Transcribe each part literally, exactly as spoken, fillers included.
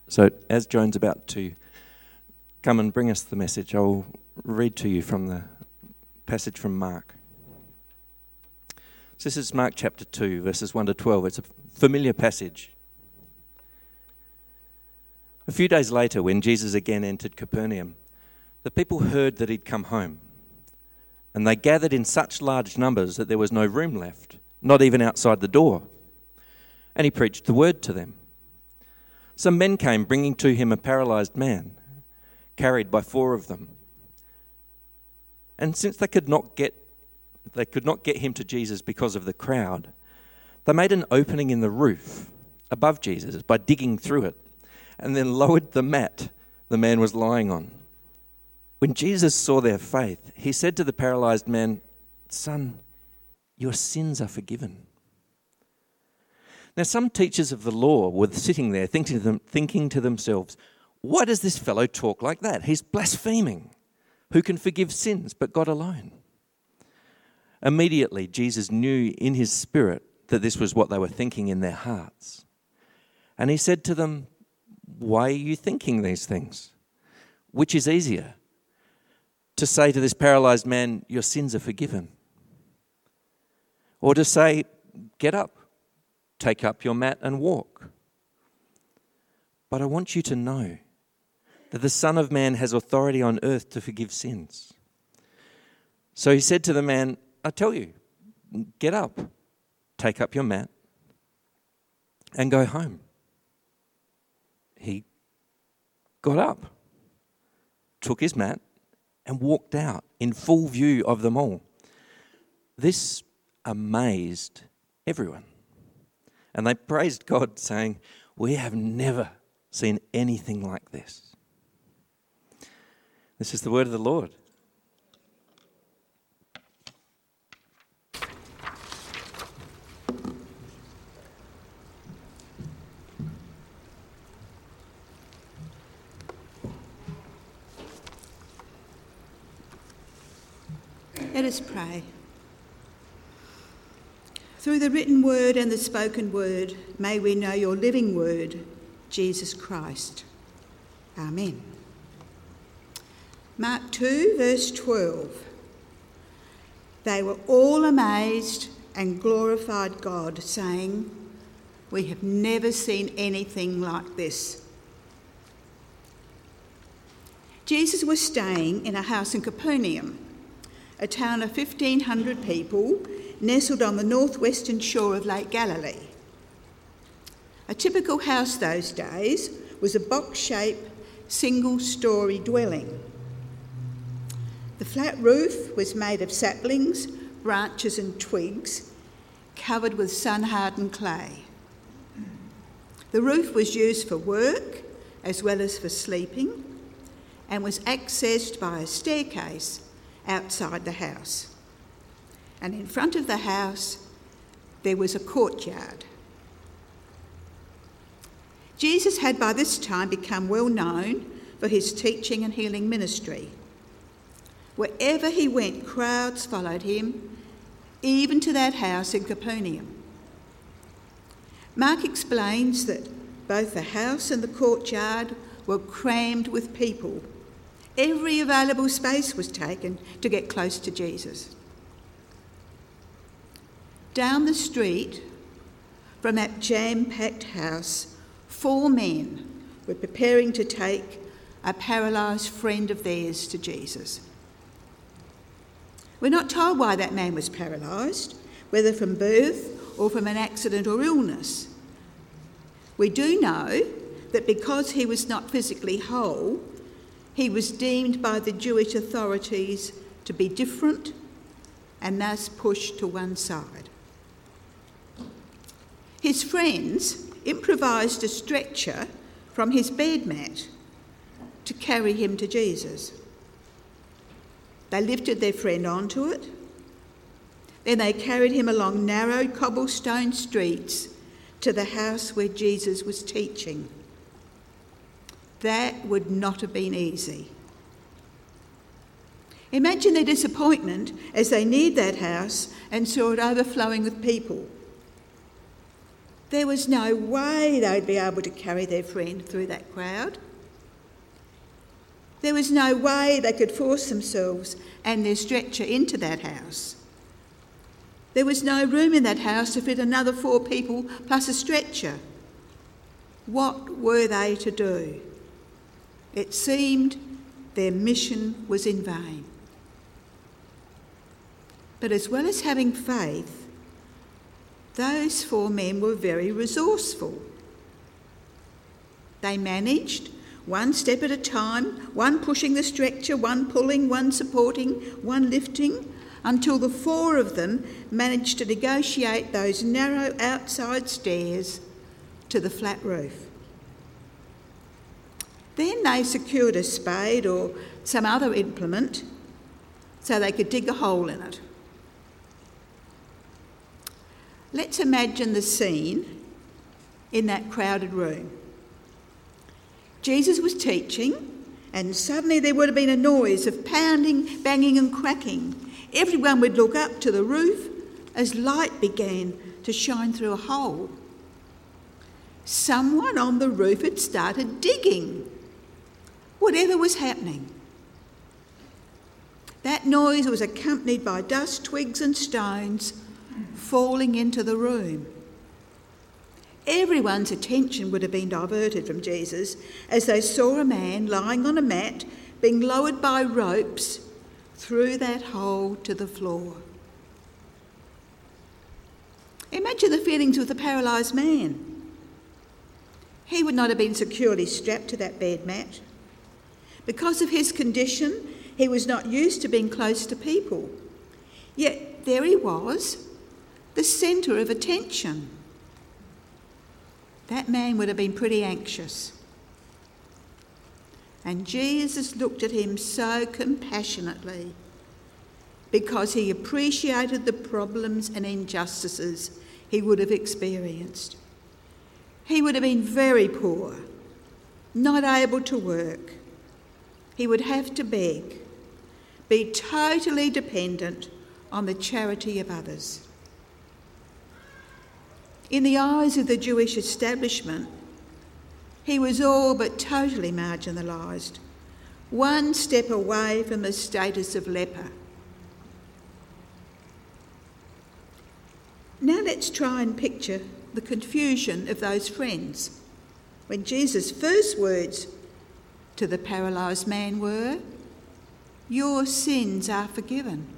So as Joan's about to come and bring us the message, I'll read to you from the passage from Mark. So this is Mark chapter two, verses one to twelve. It's a familiar passage. A few days later, when Jesus again entered Capernaum, the people heard that he'd come home, and they gathered in such large numbers that there was no room left, not even outside the door. And he preached the word to them. Some men came bringing to him a paralyzed man, carried by four of them. And since they could not get they could not get him to Jesus because of the crowd, they made an opening in the roof above Jesus by digging through it, and then lowered the mat the man was lying on. When Jesus saw their faith, he said to the paralyzed man, "Son, your sins are forgiven." Now some teachers of the law were sitting there thinking to, them, thinking to themselves, "Why does this fellow talk like that? He's blaspheming. Who can forgive sins but God alone?" Immediately Jesus knew in his spirit that this was what they were thinking in their hearts. And he said to them, "Why are you thinking these things? Which is easier, to say to this paralyzed man, 'Your sins are forgiven,' or to say, 'Get up, take up your mat and walk'? But I want you to know that the Son of Man has authority on earth to forgive sins." So he said to the man, "I tell you, get up, take up your mat, and go home." He got up, took his mat, and walked out in full view of them all. This amazed everyone. And they praised God, saying, "We have never seen anything like this." This is the word of the Lord. Let us pray. Through the written word and the spoken word, may we know your living word, Jesus Christ. Amen. Mark two, verse twelve. They were all amazed and glorified God, saying, "We have never seen anything like this." Jesus was staying in a house in Capernaum, a town of fifteen hundred people nestled on the northwestern shore of Lake Galilee. A typical house those days was a box-shaped, single-storey dwelling. The flat roof was made of saplings, branches and twigs, covered with sun-hardened clay. The roof was used for work as well as for sleeping, and was accessed by a staircase outside the house. And in front of the house, there was a courtyard. Jesus had by this time become well known for his teaching and healing ministry. Wherever he went, crowds followed him, even to that house in Capernaum. Mark explains that both the house and the courtyard were crammed with people. Every available space was taken to get close to Jesus. Down the street from that jam-packed house, four men were preparing to take a paralysed friend of theirs to Jesus. We're not told why that man was paralysed, whether from birth or from an accident or illness. We do know that because he was not physically whole, he was deemed by the Jewish authorities to be different and thus pushed to one side. His friends improvised a stretcher from his bed mat to carry him to Jesus. They lifted their friend onto it. Then they carried him along narrow cobblestone streets to the house where Jesus was teaching. That would not have been easy. Imagine their disappointment as they neared that house and saw it overflowing with people. There was no way they'd be able to carry their friend through that crowd. There was no way they could force themselves and their stretcher into that house. There was no room in that house to fit another four people plus a stretcher. What were they to do? It seemed their mission was in vain. But as well as having faith, those four men were very resourceful. They managed, one step at a time, one pushing the stretcher, one pulling, one supporting, one lifting, until the four of them managed to negotiate those narrow outside stairs to the flat roof. Then they secured a spade or some other implement so they could dig a hole in it. Let's imagine the scene in that crowded room. Jesus was teaching, and suddenly there would have been a noise of pounding, banging and cracking. Everyone would look up to the roof as light began to shine through a hole. Someone on the roof had started digging, whatever was happening. That noise was accompanied by dust, twigs and stones falling into the room. Everyone's attention would have been diverted from Jesus as they saw a man lying on a mat being lowered by ropes through that hole to the floor. Imagine the feelings of the paralysed man. He would not have been securely strapped to that bed mat. Because of his condition, he was not used to being close to people. Yet there he was, the centre of attention. That man would have been pretty anxious. And Jesus looked at him so compassionately because he appreciated the problems and injustices he would have experienced. He would have been very poor, not able to work. He would have to beg, be totally dependent on the charity of others. In the eyes of the Jewish establishment, he was all but totally marginalised, one step away from the status of leper. Now let's try and picture the confusion of those friends when Jesus' first words to the paralysed man were, "Your sins are forgiven."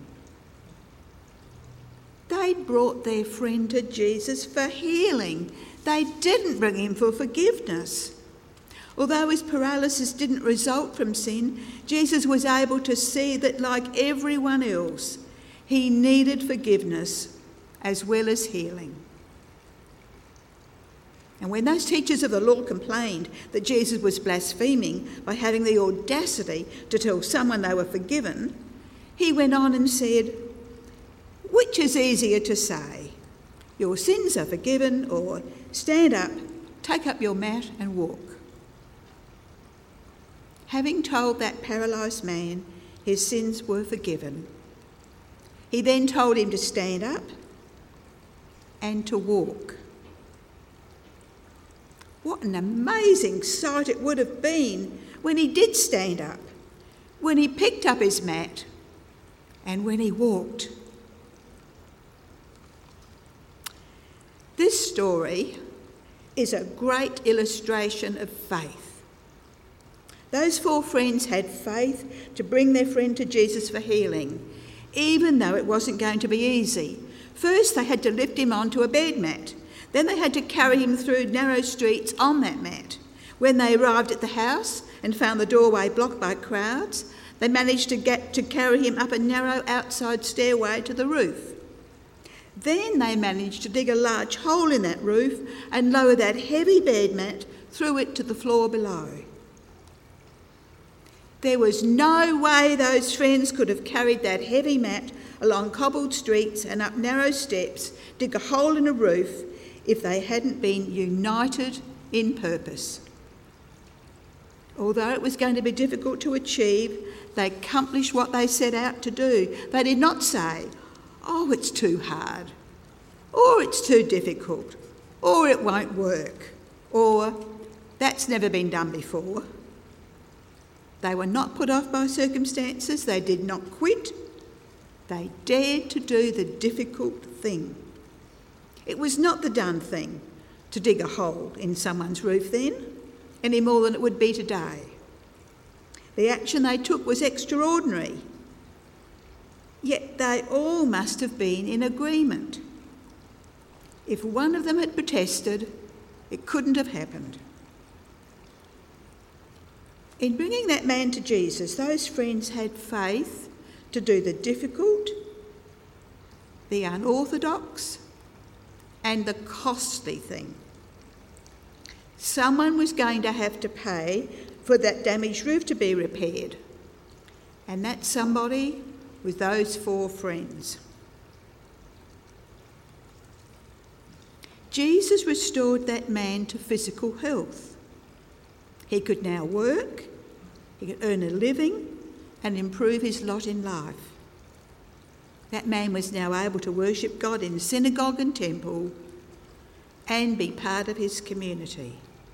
They'd brought their friend to Jesus for healing. They didn't bring him for forgiveness. Although his paralysis didn't result from sin, Jesus was able to see that, like everyone else, he needed forgiveness as well as healing. And when those teachers of the law complained that Jesus was blaspheming by having the audacity to tell someone they were forgiven, he went on and said, "Which is easier to say, 'Your sins are forgiven,' or 'Stand up, take up your mat and walk'?" Having told that paralysed man his sins were forgiven, he then told him to stand up and to walk. What an amazing sight it would have been when he did stand up, when he picked up his mat, and when he walked. This story is a great illustration of faith. Those four friends had faith to bring their friend to Jesus for healing, even though it wasn't going to be easy. First, they had to lift him onto a bed mat. Then they had to carry him through narrow streets on that mat. When they arrived at the house and found the doorway blocked by crowds, they managed to get to carry him up a narrow outside stairway to the roof. Then they managed to dig a large hole in that roof and lower that heavy bed mat through it to the floor below. There was no way those friends could have carried that heavy mat along cobbled streets and up narrow steps, dig a hole in a roof, if they hadn't been united in purpose. Although it was going to be difficult to achieve, they accomplished what they set out to do. They did not say, "Oh, it's too hard," or "it's too difficult." or it won't work, or that's never been done before. They were not put off by circumstances. They did not quit. They dared to do the difficult thing. It was not the done thing to dig a hole in someone's roof then, any more than it would be today. The action they took was extraordinary. Yet they all must have been in agreement. If one of them had protested, it couldn't have happened. In bringing that man to Jesus, those friends had faith to do the difficult, the unorthodox, and the costly thing. Someone was going to have to pay for that damaged roof to be repaired, and that somebody was those four friends. Jesus restored that man to physical health. He could now work, he could earn a living and improve his lot in life. That man was now able to worship God in the synagogue and temple and be part of his community.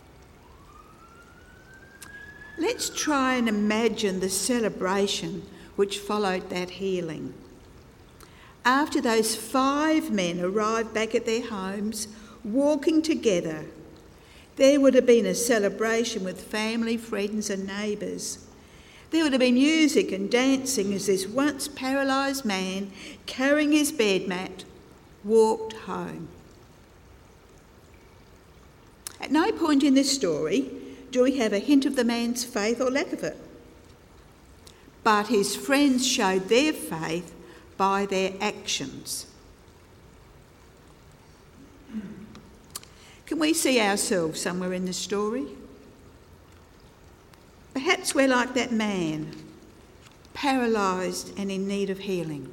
Let's try and imagine the celebration which followed that healing. After those five men arrived back at their homes, walking together, there would have been a celebration with family, friends and neighbours. There would have been music and dancing as this once paralysed man, carrying his bed mat, walked home. At no point in this story do we have a hint of the man's faith or lack of it. But his friends showed their faith by their actions. Can we see ourselves somewhere in the story? Perhaps we're like that man, paralysed and in need of healing.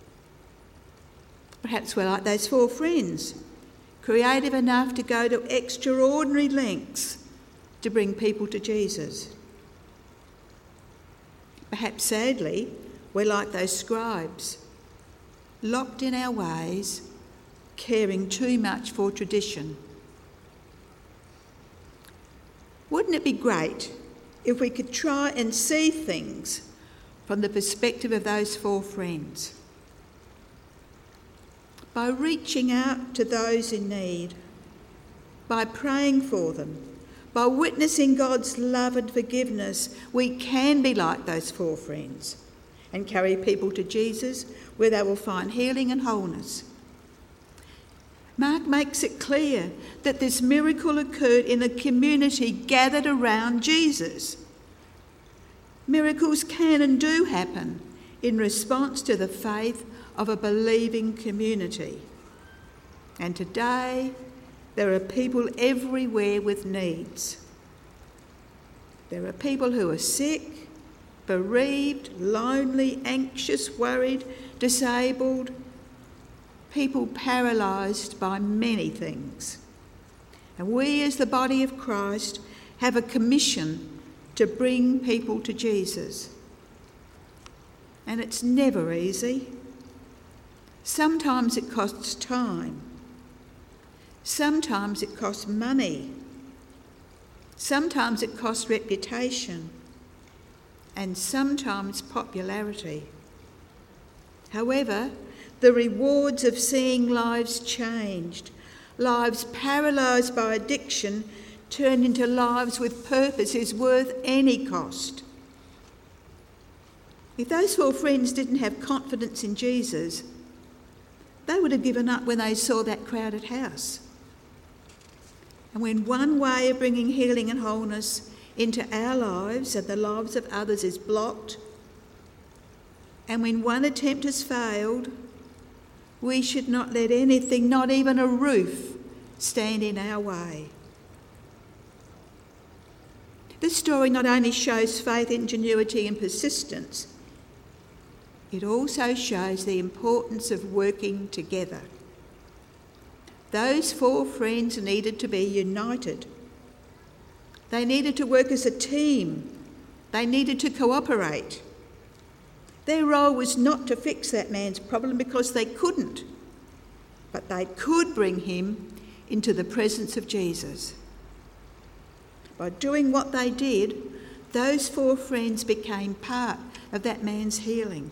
Perhaps we're like those four friends, creative enough to go to extraordinary lengths to bring people to Jesus. Perhaps, sadly, we're like those scribes, locked in our ways, caring too much for tradition. Wouldn't it be great if we could try and see things from the perspective of those four friends? By reaching out to those in need, by praying for them, by witnessing God's love and forgiveness, we can be like those four friends and carry people to Jesus where they will find healing and wholeness. Mark makes it clear that this miracle occurred in a community gathered around Jesus. Miracles can and do happen in response to the faith of a believing community. And today, there are people everywhere with needs. There are people who are sick, bereaved, lonely, anxious, worried, disabled, people paralysed by many things. And we as the body of Christ have a commission to bring people to Jesus. And it's never easy. Sometimes it costs time. Sometimes it costs money. Sometimes it costs reputation. And sometimes popularity. However, the rewards of seeing lives changed, lives paralysed by addiction, turned into lives with purpose is worth any cost. If those four friends didn't have confidence in Jesus, they would have given up when they saw that crowded house. And when one way of bringing healing and wholeness into our lives and the lives of others is blocked, and when one attempt has failed, we should not let anything, not even a roof, stand in our way. This story not only shows faith, ingenuity and persistence, it also shows the importance of working together. Those four friends needed to be united. They needed to work as a team. They needed to cooperate. Their role was not to fix that man's problem because they couldn't, but they could bring him into the presence of Jesus. By doing what they did, those four friends became part of that man's healing.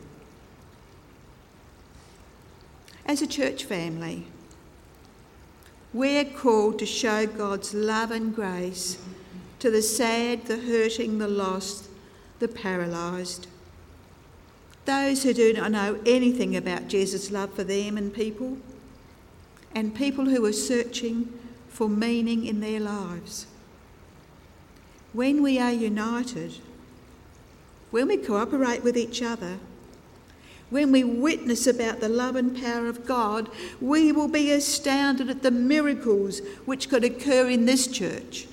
As a church family, we're called to show God's love and grace to the sad, the hurting, the lost, the paralysed, those who do not know anything about Jesus' love for them and people, and people who are searching for meaning in their lives. When we are united, when we cooperate with each other, when we witness about the love and power of God, we will be astounded at the miracles which could occur in this church.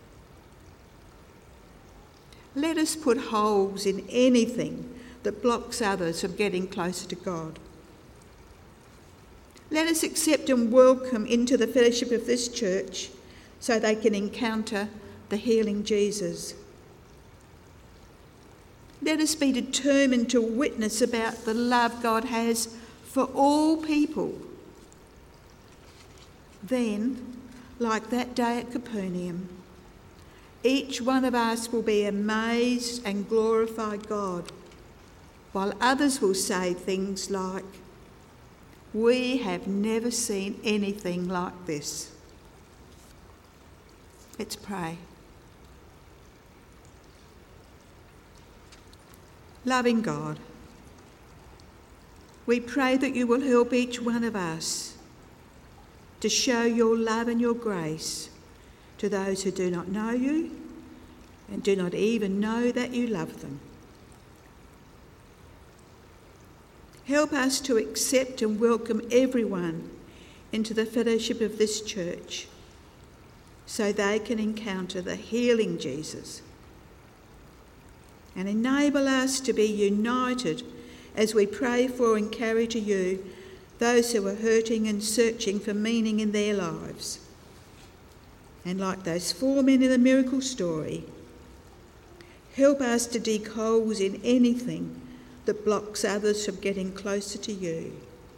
Let us put holes in anything that blocks others from getting closer to God. Let us accept and welcome into the fellowship of this church so they can encounter the healing Jesus. Let us be determined to witness about the love God has for all people. Then, like that day at Capernaum, each one of us will be amazed and glorify God, while others will say things like, "We have never seen anything like this." Let's pray. Loving God, we pray that you will help each one of us to show your love and your grace to those who do not know you and do not even know that you love them. Help us to accept and welcome everyone into the fellowship of this church so they can encounter the healing Jesus. And enable us to be united as we pray for and carry to you those who are hurting and searching for meaning in their lives. And like those four men in the miracle story, help us to dig holes in anything that blocks others from getting closer to you.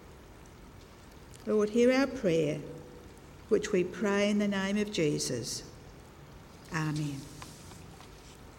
Lord, hear our prayer, which we pray in the name of Jesus. Amen.